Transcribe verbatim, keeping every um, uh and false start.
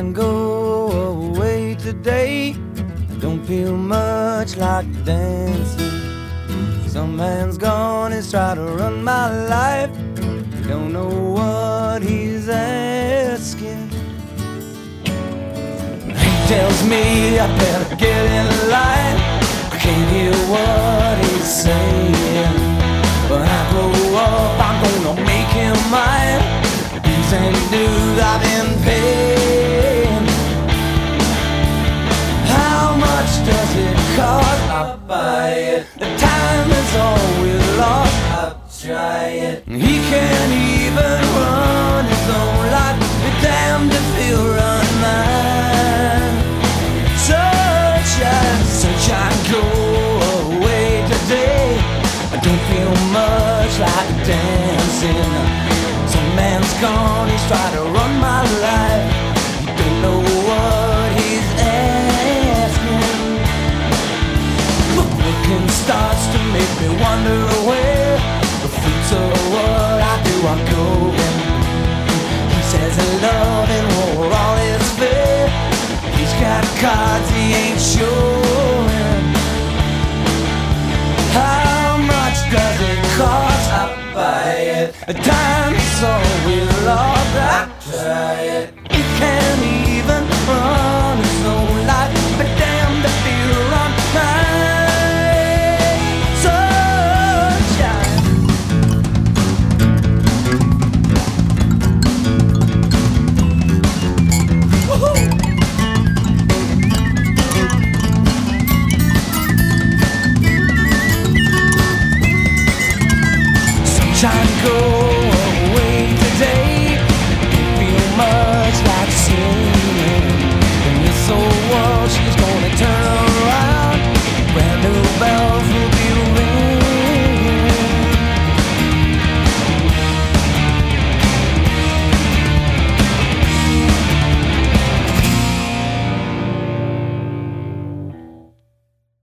gonna go away today. I don't feel much like dancing. Some man's gone, he's tried to run my life. Don't know what he's asking. He tells me I better get in line. I can't hear what he's saying. When I grow up, I'm gonna make him mine. These ain't dues I've been paying. How much does it cost? I'll buy it. The time is all we lost. I'll try it. He can't even run his own life. Be damned if he'll run mine. Sunshine, sunshine, go away today. I don't feel much like dancing. Some man's gone, he's tried to run my life. You don't know what he's asking. Looking starts to make me wonder where the fruits of what I do are going. He says loving or all is fair. He's got cards he ain't showing. How much does it cost? I buy it. The time is all we lost. I try it.